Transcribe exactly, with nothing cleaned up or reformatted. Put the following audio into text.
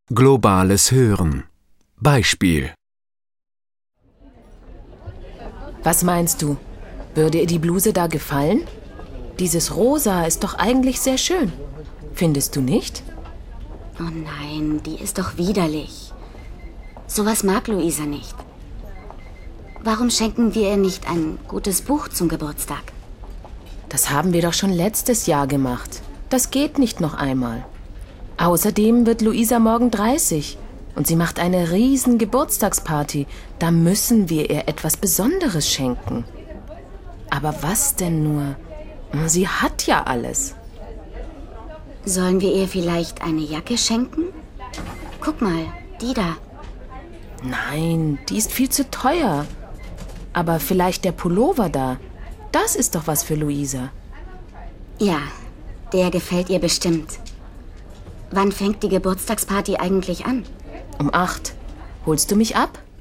Globales Hören. Beispiel. Was meinst du? Würde ihr die Bluse da gefallen? Dieses Rosa ist doch eigentlich sehr schön. Findest du nicht? Oh nein, die ist doch widerlich. Sowas mag Luisa nicht. Warum schenken wir ihr nicht ein gutes Buch zum Geburtstag? Das haben wir doch schon letztes Jahr gemacht. Das geht nicht noch einmal. Außerdem wird Luisa morgen dreißig und sie macht eine riesen Geburtstagsparty. Da müssen wir ihr etwas Besonderes schenken. Aber was denn nur? Sie hat ja alles. Sollen wir ihr vielleicht eine Jacke schenken? Guck mal, die da. Nein, die ist viel zu teuer. Aber vielleicht der Pullover da. Das ist doch was für Luisa. Ja, der gefällt ihr bestimmt. Wann fängt die Geburtstagsparty eigentlich an? Um acht. Holst du mich ab?